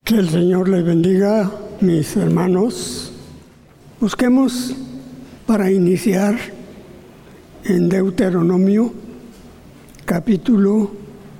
Que el Señor les bendiga, mis hermanos. Busquemos para iniciar en Deuteronomio, capítulo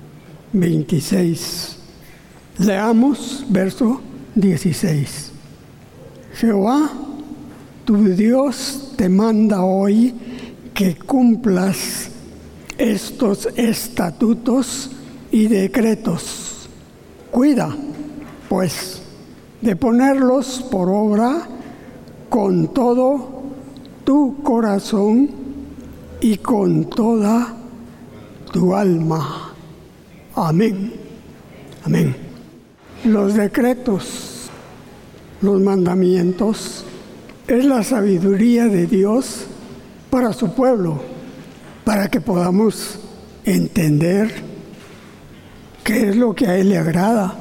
26. Leamos verso 16. Jehová, tu Dios, te manda hoy que cumplas estos estatutos y decretos. Cuida, pues, de ponerlos por obra con todo tu corazón y con toda tu alma. Amén. Amén. Los decretos, los mandamientos, es la sabiduría de Dios para su pueblo, para que podamos entender qué es lo que a Él le agrada,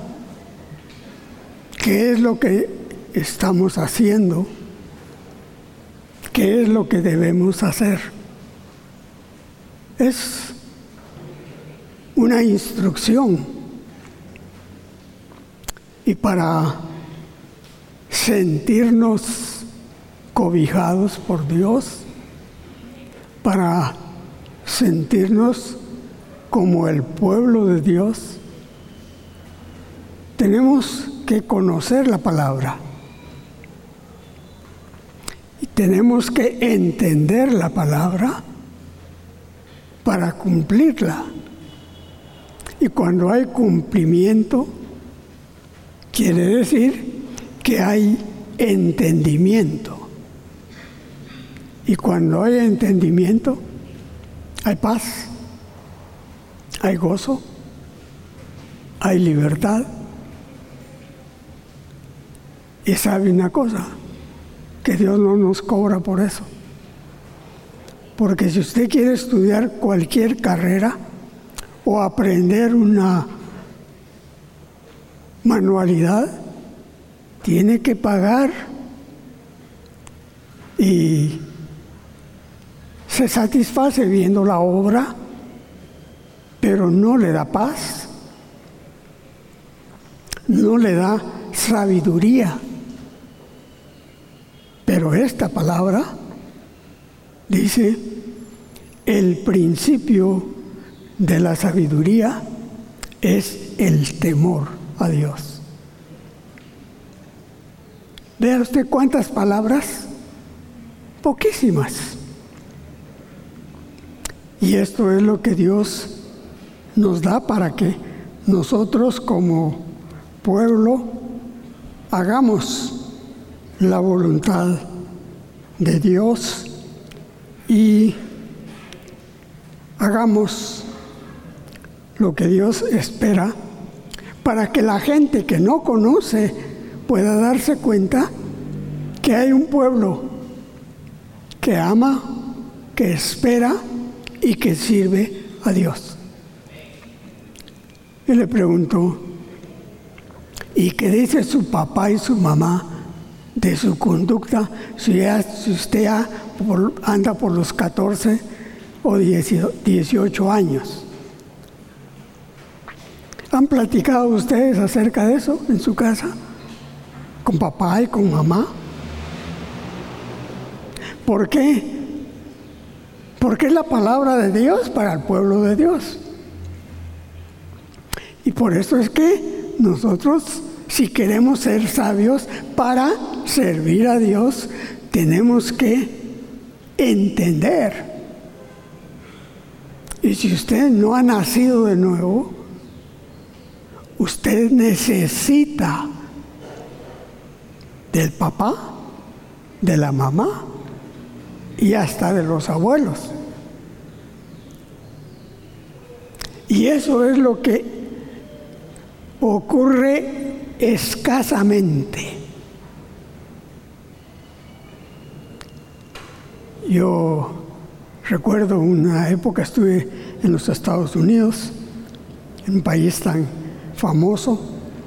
qué es lo que estamos haciendo, qué es lo que debemos hacer. Es una instrucción. Y para sentirnos cobijados por Dios, para sentirnos como el pueblo de Dios, tenemos que conocer la palabra y tenemos que entender la palabra para cumplirla. Y cuando hay cumplimiento, quiere decir que hay entendimiento. Y cuando hay entendimiento, hay paz, hay gozo, hay libertad. Y sabe una cosa, que Dios no nos cobra por eso. Porque si usted quiere estudiar cualquier carrera o aprender una manualidad, tiene que pagar y se satisface viendo la obra, pero no le da paz, no le da sabiduría. Pero esta palabra dice, el principio de la sabiduría es el temor a Dios. Vea usted cuántas palabras, poquísimas. Y esto es lo que Dios nos da para que nosotros como pueblo hagamos la voluntad de Dios y hagamos lo que Dios espera para que la gente que no conoce pueda darse cuenta que hay un pueblo que ama, que espera y que sirve a Dios. Y le pregunto, ¿y qué dice su papá y su mamá de su conducta si usted anda por los 14 o 18 años? ¿Han platicado ustedes acerca de eso en su casa? ¿Con papá y con mamá? ¿Por qué? Porque es la palabra de Dios para el pueblo de Dios. Y por eso es que nosotros, si queremos ser sabios para servir a Dios, tenemos que entender. Y si usted no ha nacido de nuevo, usted necesita del papá, de la mamá y hasta de los abuelos. Y eso es lo que ocurre escasamente. Yo recuerdo una época, estuve en los Estados Unidos, en un país tan famoso,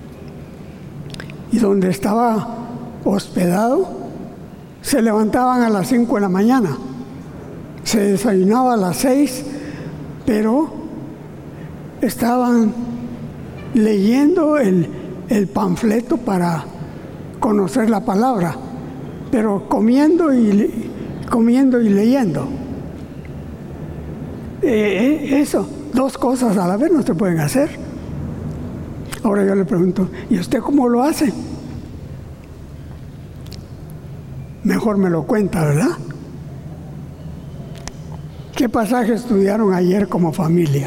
y donde estaba hospedado, se levantaban a las 5 de la mañana, se desayunaba a las 6, pero estaban leyendo el el panfleto para conocer la palabra, pero comiendo y leyendo. Eso, dos cosas a la vez no se pueden hacer. Ahora yo le pregunto, ¿y usted cómo lo hace? Mejor me lo cuenta, ¿verdad? ¿Qué pasaje estudiaron ayer como familia?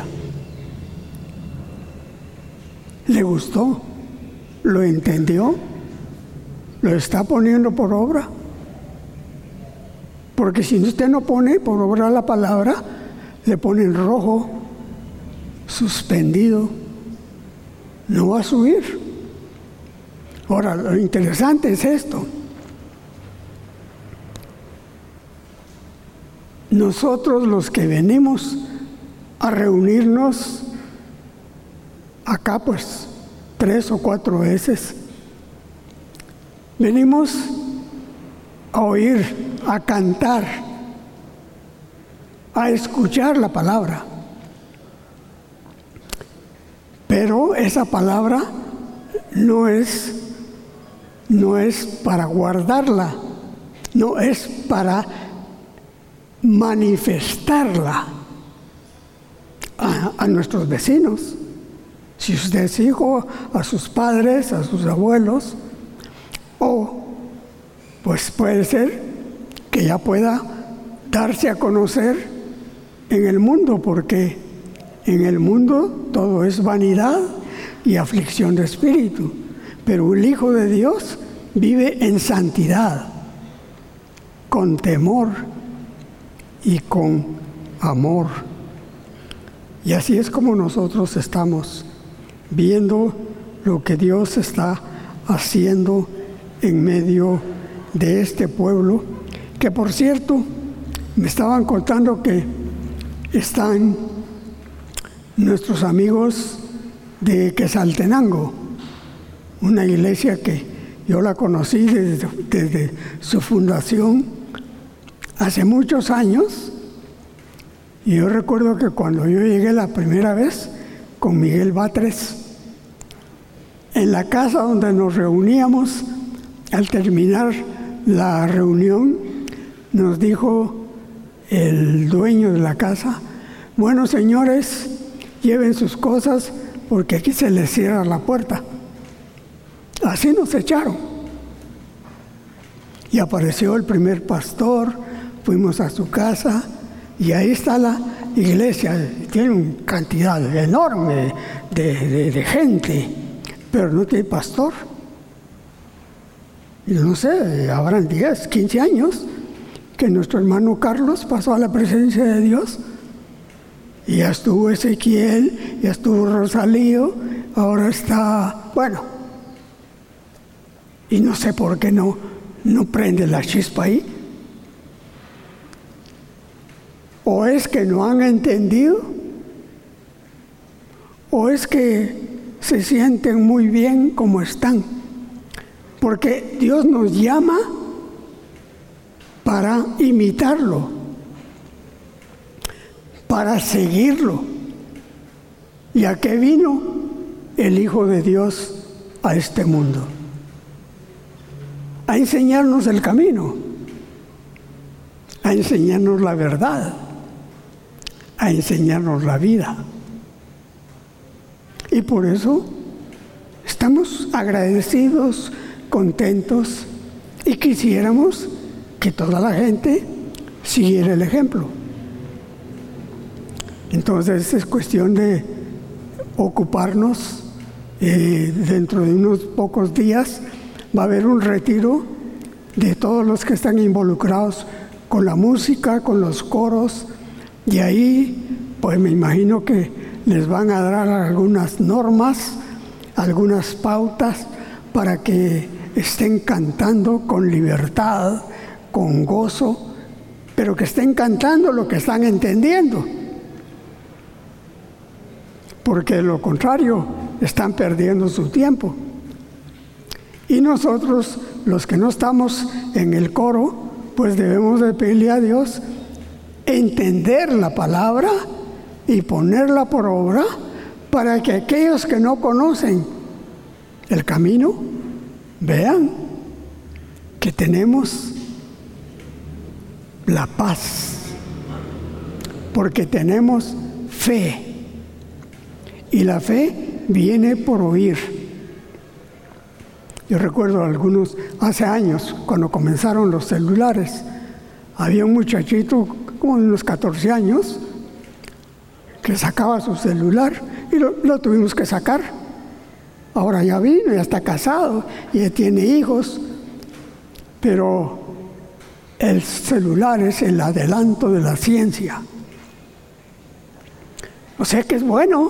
¿Le gustó? ¿Lo entendió? ¿Lo está poniendo por obra? Porque si usted no pone por obra la palabra, le pone en rojo, suspendido, no va a subir. Ahora, lo interesante es esto. Nosotros los que venimos a reunirnos acá, pues 3 o 4 veces, venimos a oír, a cantar, a escuchar la palabra. Pero esa palabra no es para guardarla, no es para manifestarla a nuestros vecinos. Si usted es hijo, a sus padres, a sus abuelos, o pues puede ser que ya pueda darse a conocer en el mundo, porque en el mundo todo es vanidad y aflicción de espíritu, pero el Hijo de Dios vive en santidad, con temor y con amor. Y así es como nosotros estamos viendo lo que Dios está haciendo en medio de este pueblo, que por cierto, me estaban contando que están nuestros amigos de Quetzaltenango, una iglesia que yo la conocí desde su fundación hace muchos años. Y yo recuerdo que cuando yo llegué la primera vez con Miguel Batres, en la casa donde nos reuníamos, al terminar la reunión, nos dijo el dueño de la casa: bueno, señores, lleven sus cosas porque aquí se les cierra la puerta. Así nos echaron. Y apareció el primer pastor, fuimos a su casa y ahí está la iglesia. Tiene una cantidad enorme de gente, pero no tiene pastor. Y no sé, habrán 10, 15 años que nuestro hermano Carlos pasó a la presencia de Dios. Y ya estuvo Ezequiel, ya estuvo Rosalío, ahora está, bueno. Y no sé por qué no prende la chispa ahí. O es que no han entendido, o es que se sienten muy bien como están. Porque Dios nos llama para imitarlo, para seguirlo. ¿Y a qué vino el Hijo de Dios a este mundo? A enseñarnos el camino, a enseñarnos la verdad, a enseñarnos la vida. Y por eso estamos agradecidos, contentos, y quisiéramos que toda la gente siguiera el ejemplo. Entonces es cuestión de ocuparnos. Dentro de unos pocos días va a haber un retiro de todos los que están involucrados con la música, con los coros, y ahí pues me imagino que les van a dar algunas normas, algunas pautas para que estén cantando con libertad, con gozo, pero que estén cantando lo que están entendiendo. Porque de lo contrario, están perdiendo su tiempo. Y nosotros, los que no estamos en el coro, pues debemos de pedirle a Dios entender la palabra y ponerla por obra para que aquellos que no conocen el camino, vean que tenemos la paz, porque tenemos fe. Y la fe viene por oír. Yo recuerdo hace años, cuando comenzaron los celulares, había un muchachito como de unos 14 años que sacaba su celular y lo tuvimos que sacar. Ahora ya vino, ya está casado, ya tiene hijos, pero el celular es el adelanto de la ciencia. O sea que es bueno,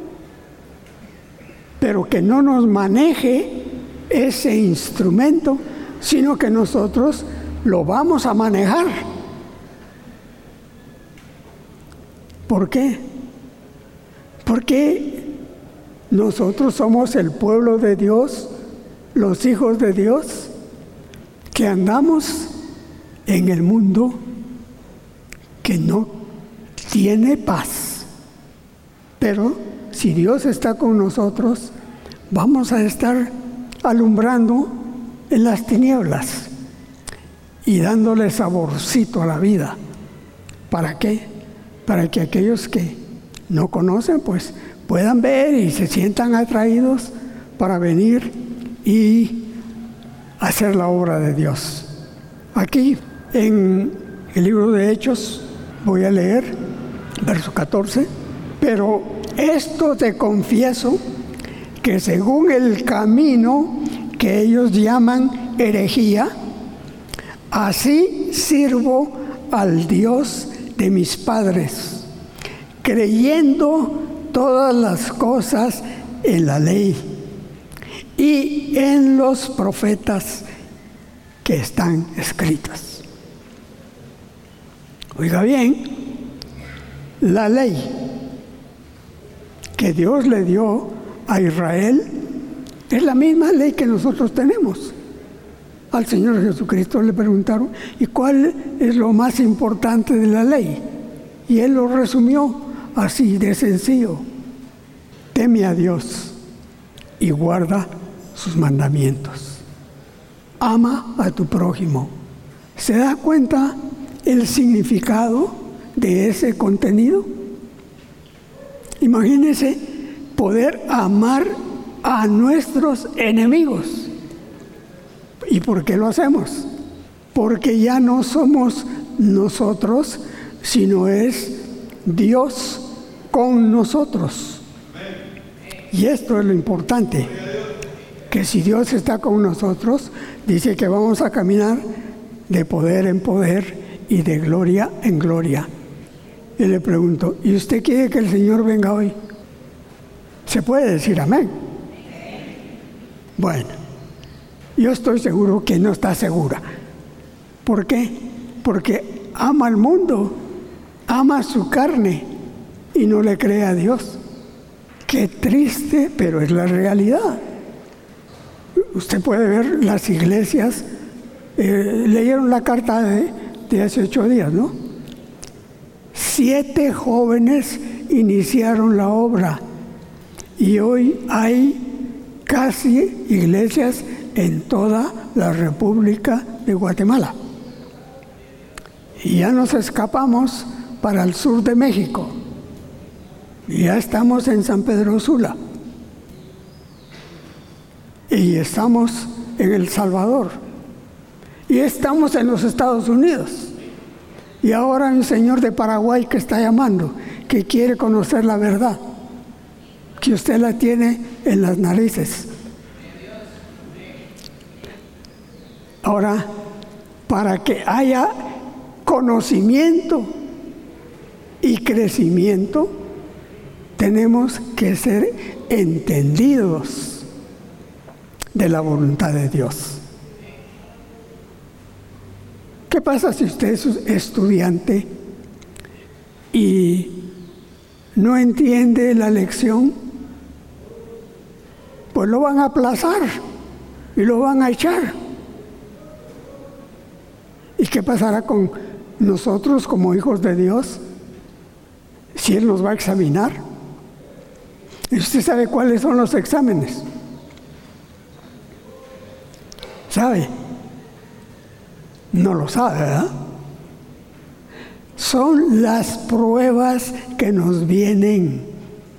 pero que no nos maneje ese instrumento, sino que nosotros lo vamos a manejar. ¿Por qué? Porque nosotros somos el pueblo de Dios, los hijos de Dios, que andamos en el mundo que no tiene paz. Pero si Dios está con nosotros, vamos a estar alumbrando en las tinieblas y dándole saborcito a la vida. ¿Para qué? Para que aquellos que no conocen, pues puedan ver y se sientan atraídos para venir y hacer la obra de Dios. Aquí en el libro de Hechos voy a leer verso 14, pero esto te confieso, que según el camino que ellos llaman herejía, así sirvo al Dios de mis padres, creyendo todas las cosas en la ley y en los profetas que están escritos. Oiga bien, la ley que Dios le dio a Israel es la misma ley que nosotros tenemos. Al Señor Jesucristo le preguntaron, ¿y cuál es lo más importante de la ley? Y Él lo resumió así de sencillo: teme a Dios y guarda sus mandamientos. Ama a tu prójimo. ¿Se da cuenta el significado de ese contenido? Imagínense poder amar a nuestros enemigos. ¿Y por qué lo hacemos? Porque ya no somos nosotros, sino es Dios con nosotros. Y esto es lo importante, que si Dios está con nosotros, dice que vamos a caminar de poder en poder y de gloria en gloria. Y le pregunto, ¿y usted quiere que el Señor venga hoy? ¿Se puede decir amén? Bueno, yo estoy seguro que no está segura. ¿Por qué? Porque ama al mundo, ama su carne y no le cree a Dios. Qué triste, pero es la realidad. Usted puede ver las iglesias, leyeron la carta de hace 8 días, ¿no? 7 jóvenes iniciaron la obra y hoy hay casi iglesias en toda la República de Guatemala. Y ya nos escapamos para el sur de México. Y ya estamos en San Pedro Sula. Y estamos en El Salvador. Y estamos en los Estados Unidos. Y ahora hay un señor de Paraguay que está llamando, que quiere conocer la verdad, que usted la tiene en las narices. Ahora, para que haya conocimiento y crecimiento, tenemos que ser entendidos de la voluntad de Dios. ¿Qué pasa si usted es estudiante y no entiende la lección? Pues lo van a aplazar y lo van a echar. ¿Y qué pasará con nosotros como hijos de Dios si Él nos va a examinar? ¿Y usted sabe cuáles son los exámenes? ¿Sabe? No lo sabe, ¿verdad? Son las pruebas que nos vienen.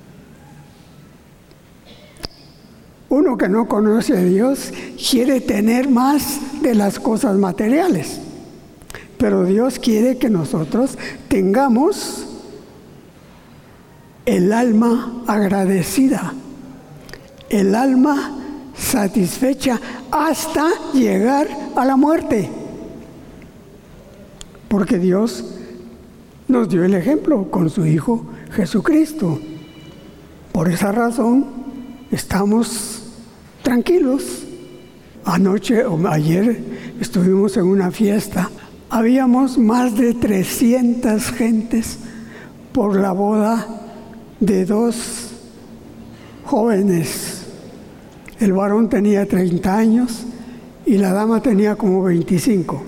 Uno que no conoce a Dios quiere tener más de las cosas materiales, pero Dios quiere que nosotros tengamos el alma agradecida, el alma satisfecha hasta llegar a la muerte. Porque Dios nos dio el ejemplo con su Hijo Jesucristo. Por esa razón estamos tranquilos. Anoche o ayer estuvimos en una fiesta. Habíamos más de 300 gentes por la boda de 2 jóvenes. El varón tenía 30 años y la dama tenía como 25.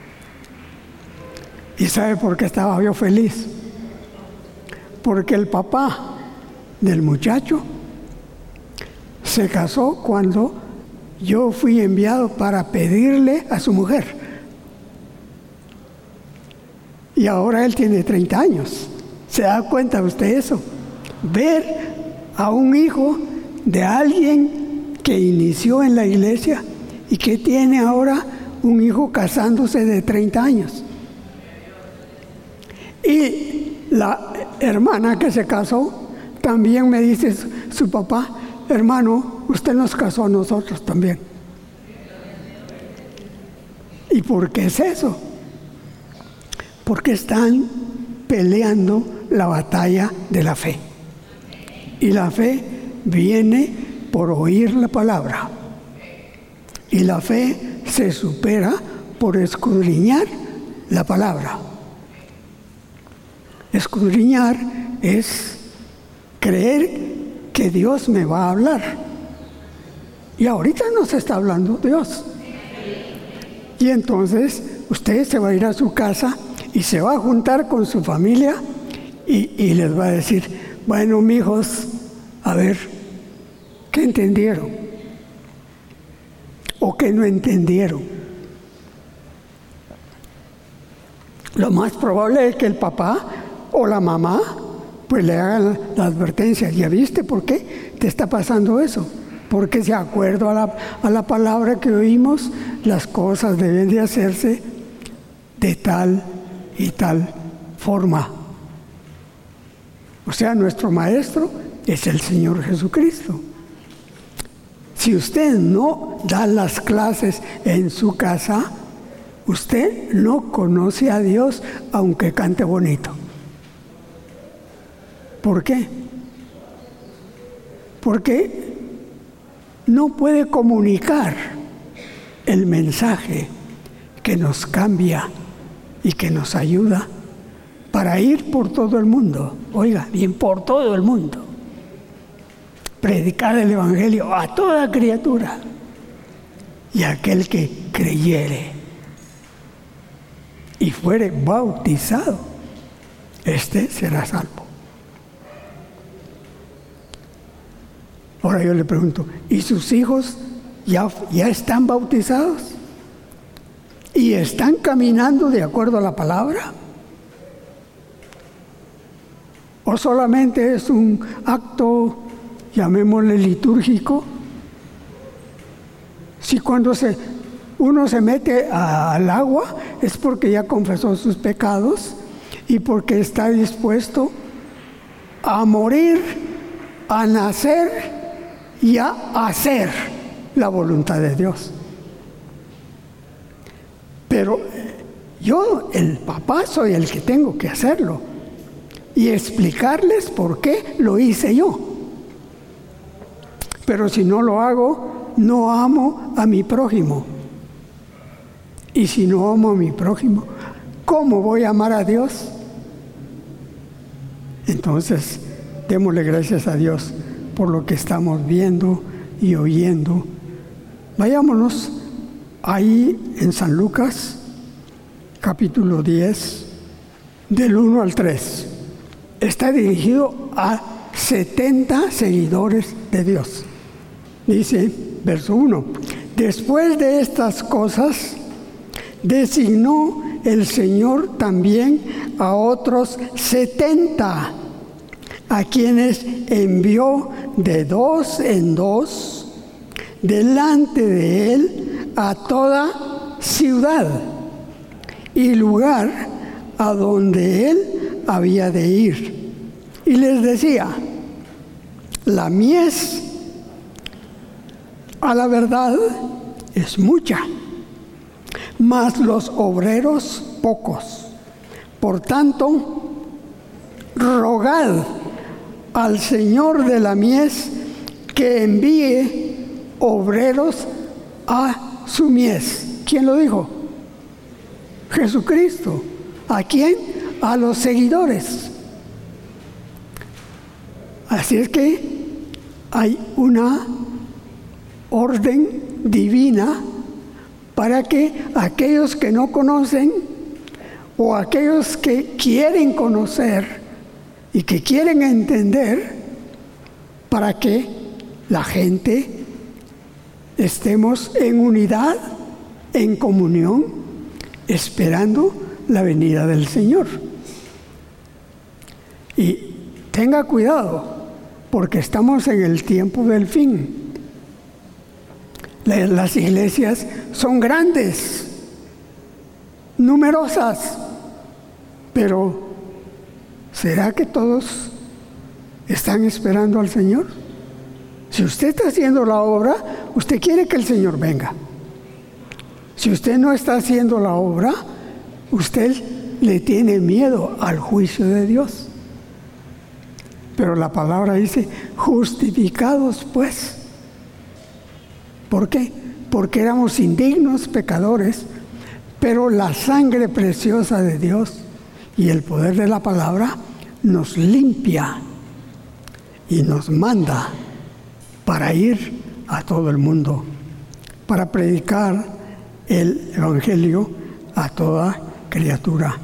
¿Y sabe por qué estaba yo feliz? Porque el papá del muchacho se casó cuando yo fui enviado para pedirle a su mujer. Y ahora él tiene 30 años. ¿Se da cuenta usted eso? Ver a un hijo de alguien que inició en la iglesia y que tiene ahora un hijo casándose de 30 años. Y la hermana que se casó también me dice su papá: hermano, usted nos casó a nosotros también. ¿Y por qué es eso? Porque están peleando la batalla de la fe. Y la fe viene por oír la palabra. Y la fe se supera por escudriñar la palabra. Escudriñar es creer que Dios me va a hablar. Y ahorita nos está hablando Dios. Y entonces usted se va a ir a su casa y se va a juntar con su familia y les va a decir: bueno, mijos, a ver, ¿qué entendieron? ¿O qué no entendieron? Lo más probable es que el papá o la mamá pues le hagan la advertencia: ¿ya viste por qué te está pasando eso? Porque de acuerdo a la palabra que oímos, las cosas deben de hacerse de tal y tal forma. O sea, nuestro maestro es el Señor Jesucristo. Si usted no da las clases en su casa, usted no conoce a Dios aunque cante bonito. ¿Por qué? Porque no puede comunicar el mensaje que nos cambia y que nos ayuda para ir por todo el mundo. Oiga, bien, por todo el mundo. Predicar el Evangelio a toda criatura. Y aquel que creyere y fuere bautizado, este será salvo. Ahora yo le pregunto: ¿y sus hijos ya están bautizados? ¿Y están caminando de acuerdo a la palabra? ¿O solamente es un acto, llamémosle litúrgico? Si cuando uno se mete al agua es porque ya confesó sus pecados y porque está dispuesto a morir, a nacer y a hacer la voluntad de Dios. Pero yo, el papá, soy el que tengo que hacerlo y explicarles por qué lo hice yo. Pero si no lo hago, no amo a mi prójimo. Y si no amo a mi prójimo, ¿cómo voy a amar a Dios? Entonces, démosle gracias a Dios por lo que estamos viendo y oyendo. Vayámonos ahí en San Lucas, capítulo 10, del 1 al 3. Está dirigido a 70 seguidores de Dios. Dice, verso 1: Después de estas cosas, designó el Señor también a otros 70, a quienes envió de 2 en 2 delante de él a toda ciudad y lugar a donde él había de ir. Y les decía: la mies, a la verdad, es mucha, mas los obreros pocos. Por tanto, rogad al Señor de la mies que envíe obreros a su mies. ¿Quién lo dijo? Jesucristo. ¿A quién? A los seguidores. Así es que hay una orden divina para que aquellos que no conocen o aquellos que quieren conocer y que quieren entender, para que la gente estemos en unidad, en comunión, esperando la venida del Señor. Y tenga cuidado, porque estamos en el tiempo del fin. Las iglesias son grandes, numerosas, pero ¿será que todos están esperando al Señor? Si usted está haciendo la obra, usted quiere que el Señor venga. Si usted no está haciendo la obra, usted le tiene miedo al juicio de Dios. Pero la palabra dice: justificados pues. ¿Por qué? Porque éramos indignos, pecadores, pero la sangre preciosa de Dios y el poder de la palabra nos limpia y nos manda para ir a todo el mundo, para predicar el Evangelio a toda criatura.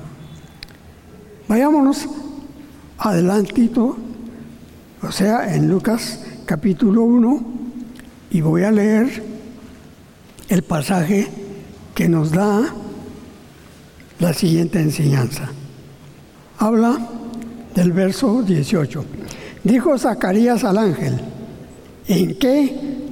Vayámonos adelantito, o sea, en Lucas capítulo 1, y voy a leer el pasaje que nos da la siguiente enseñanza. Habla del verso 18. Dijo Zacarías al ángel: ¿en qué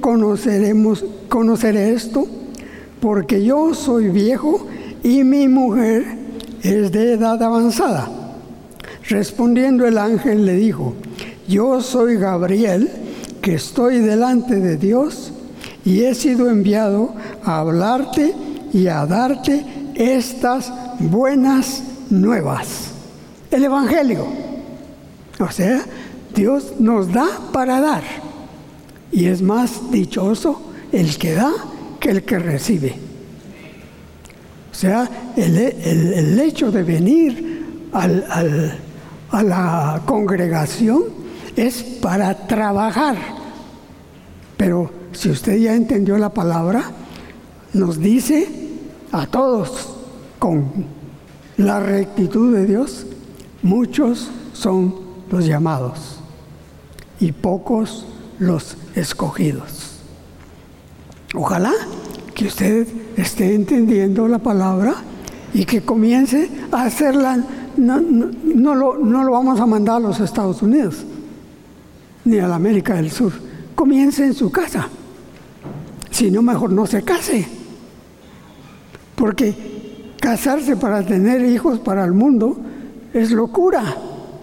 conoceré esto? Porque yo soy viejo y mi mujer es de edad avanzada. Respondiendo el ángel le dijo: yo soy Gabriel, que estoy delante de Dios y he sido enviado a hablarte y a darte estas buenas nuevas. El Evangelio. O sea, Dios nos da para dar. Y es más dichoso el que da que el que recibe. O sea, el hecho de venir a la congregación es para trabajar. Pero si usted ya entendió la palabra, nos dice a todos con la rectitud de Dios: muchos son los llamados y pocos los escogidos. Ojalá que usted esté entendiendo la palabra y que comience a hacerla. No lo vamos a mandar a los Estados Unidos ni a la América del Sur. Comience en su casa. Si no, mejor no se case. Porque casarse para tener hijos para el mundo es locura.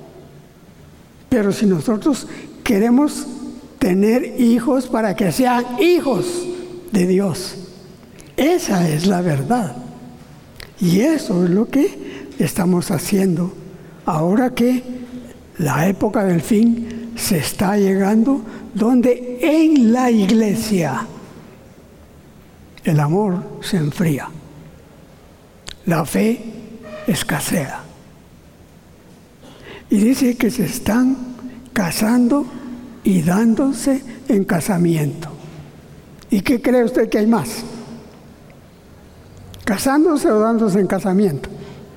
Pero si nosotros queremos tener hijos para que sean hijos de Dios, esa es la verdad. Y eso es lo que estamos haciendo ahora que la época del fin se está llegando, donde en la iglesia el amor se enfría, la fe escasea. Y dice que se están casando y dándose en casamiento. ¿Y qué cree usted que hay más? ¿Casándose o dándose en casamiento?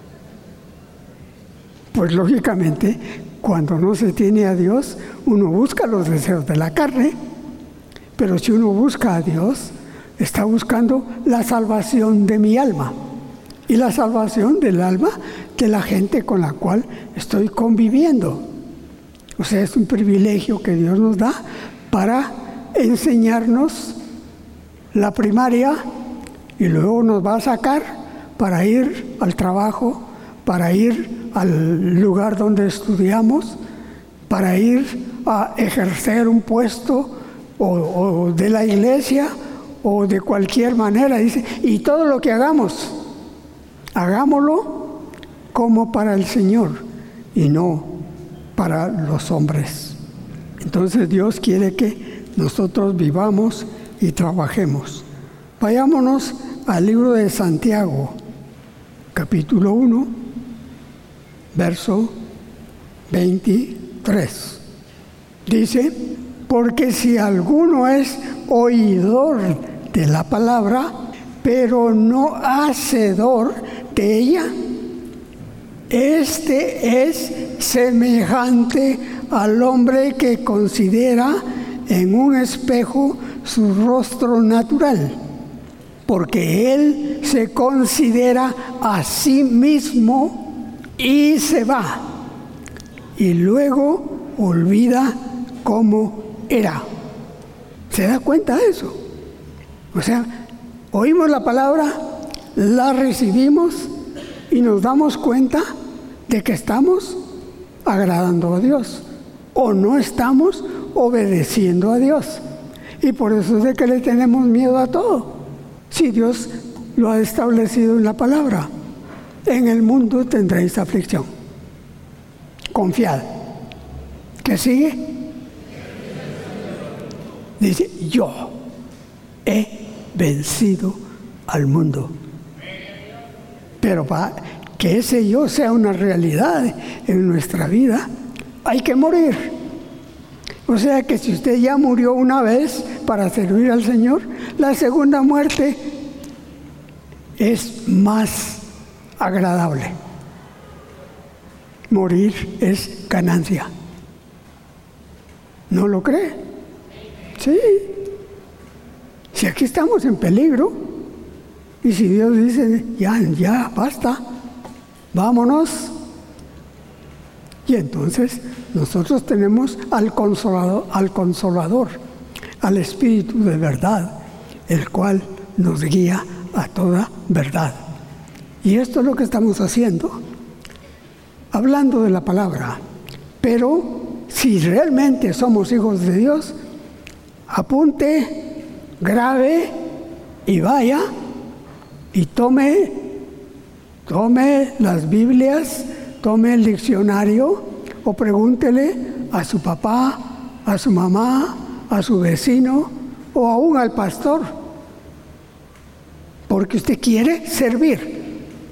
Pues lógicamente, cuando no se tiene a Dios, uno busca los deseos de la carne, pero si uno busca a Dios, está buscando la salvación de mi alma y la salvación del alma de la gente con la cual estoy conviviendo. O sea, es un privilegio que Dios nos da para enseñarnos la primaria y luego nos va a sacar para ir al trabajo, para ir al lugar donde estudiamos, para ir a ejercer un puesto o de la iglesia o de cualquier manera. Dice, y todo lo que hagamos, hagámoslo como para el Señor y no para los hombres. Entonces Dios quiere que nosotros vivamos y trabajemos. Vayámonos al libro de Santiago, capítulo 1, verso 23. Dice, porque si alguno es oidor de la palabra, pero no hacedor de ella, este es semejante al hombre que considera en un espejo su rostro natural, porque él se considera a sí mismo y se va, y luego olvida cómo era. ¿Se da cuenta de eso? O sea, oímos la palabra, la recibimos y nos damos cuenta de que estamos agradando a Dios o no estamos obedeciendo a Dios. Y por eso es de que le tenemos miedo a todo. Si Dios lo ha establecido en la palabra, en el mundo tendréis aflicción. Confiad. ¿Qué sigue? Dice, yo he vencido al mundo. Pero para que ese yo sea una realidad en nuestra vida, hay que morir. O sea que si usted ya murió una vez para servir al Señor, la segunda muerte es más agradable. Morir es ganancia. ¿No lo cree? Sí. Si aquí estamos en peligro, y si Dios dice, ya, basta, vámonos. Y entonces nosotros tenemos al Consolador, al Espíritu de verdad, el cual nos guía a toda verdad. Y esto es lo que estamos haciendo, hablando de la palabra. Pero si realmente somos hijos de Dios, apunte, grabe y vaya y tome las Biblias, tome el diccionario o pregúntele a su papá, a su mamá, a su vecino o aún al pastor, porque usted quiere servir.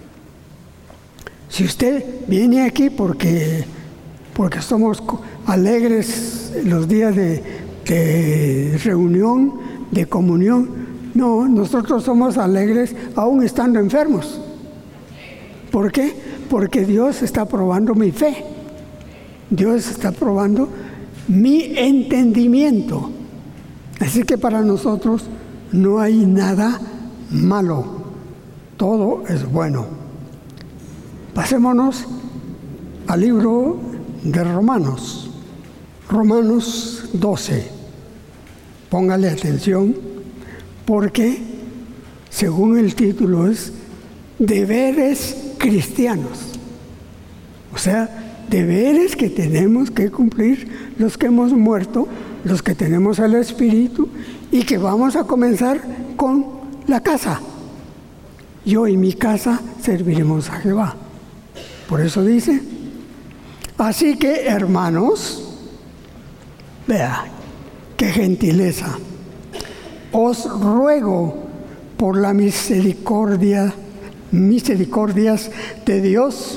Si usted viene aquí porque somos alegres los días de reunión, de comunión, no, nosotros somos alegres aún estando enfermos. ¿Por qué? Porque Dios está probando mi fe. Dios está probando mi entendimiento. Así que para nosotros no hay nada malo. Todo es bueno. Pasémonos al libro de Romanos. Romanos 12. Póngale atención porque, según el título, es deberes cristianos. O sea, deberes que tenemos que cumplir los que hemos muerto, los que tenemos el Espíritu y que vamos a comenzar con la casa. Yo y mi casa serviremos a Jehová. Por eso dice, así que hermanos, vea, qué gentileza, os ruego por la misericordias de Dios,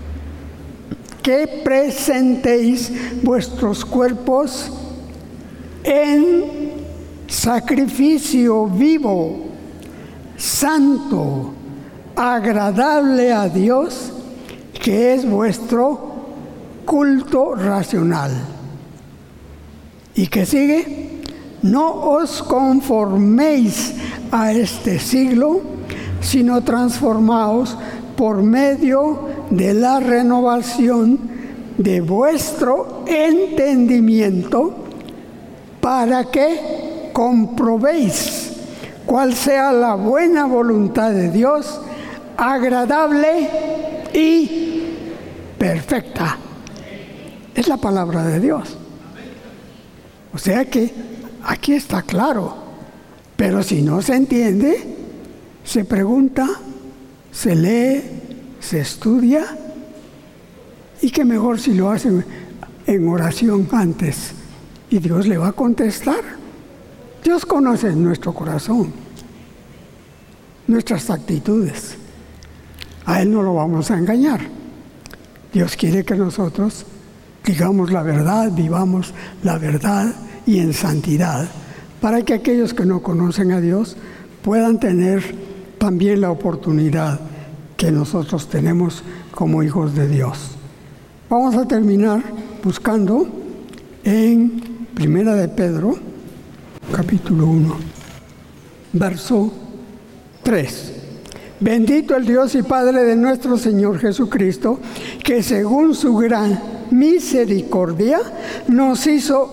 que presentéis vuestros cuerpos en sacrificio vivo, santo, agradable a Dios, que es vuestro culto racional. ¿Y qué sigue? No os conforméis a este siglo, sino transformaos por medio de la renovación de vuestro entendimiento, para que comprobéis cuál sea la buena voluntad de Dios, agradable y perfecta. Es la palabra de Dios. O sea que aquí está claro. Pero si no se entiende, se pregunta, se lee, se estudia, y que mejor si lo hacen en oración antes, y Dios le va a contestar. Dios conoce nuestro corazón, nuestras actitudes. A Él no lo vamos a engañar. Dios quiere que nosotros digamos la verdad, vivamos la verdad y en santidad, para que aquellos que no conocen a Dios puedan tener también la oportunidad que nosotros tenemos como hijos de Dios. Vamos a terminar buscando en Primera de Pedro, capítulo 1, verso 3. Bendito el Dios y Padre de nuestro Señor Jesucristo, que según su gran misericordia nos hizo,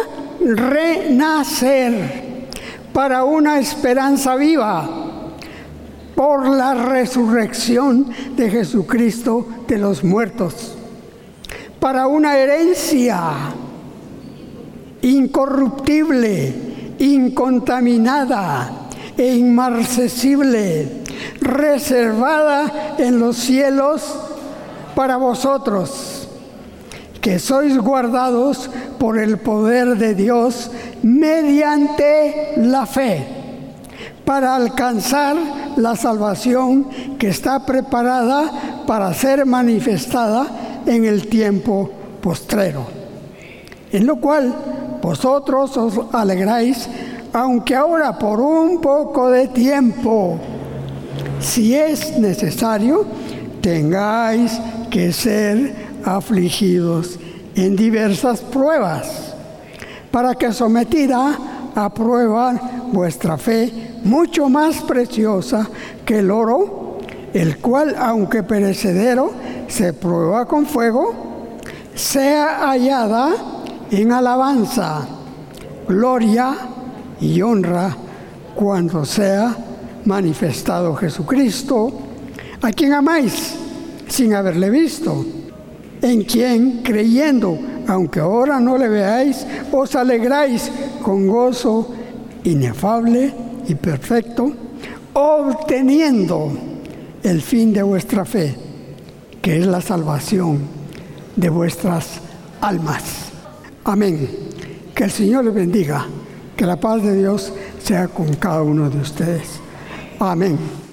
renacer para una esperanza viva por la resurrección de Jesucristo de los muertos, para una herencia incorruptible, incontaminada e inmarcesible, reservada en los cielos para vosotros, que sois guardados por el poder de Dios mediante la fe, para alcanzar la salvación que está preparada para ser manifestada en el tiempo postrero, en lo cual vosotros os alegráis, aunque ahora por un poco de tiempo, si es necesario, tengáis que ser afligidos en diversas pruebas, para que sometida a prueba vuestra fe, mucho más preciosa que el oro, el cual, aunque perecedero, se prueba con fuego, sea hallada en alabanza, gloria y honra cuando sea manifestado Jesucristo, a quien amáis sin haberle visto, en quien, creyendo, aunque ahora no le veáis, os alegráis con gozo inefable y perfecto, obteniendo el fin de vuestra fe, que es la salvación de vuestras almas. Amén. Que el Señor les bendiga. Que la paz de Dios sea con cada uno de ustedes. Amén.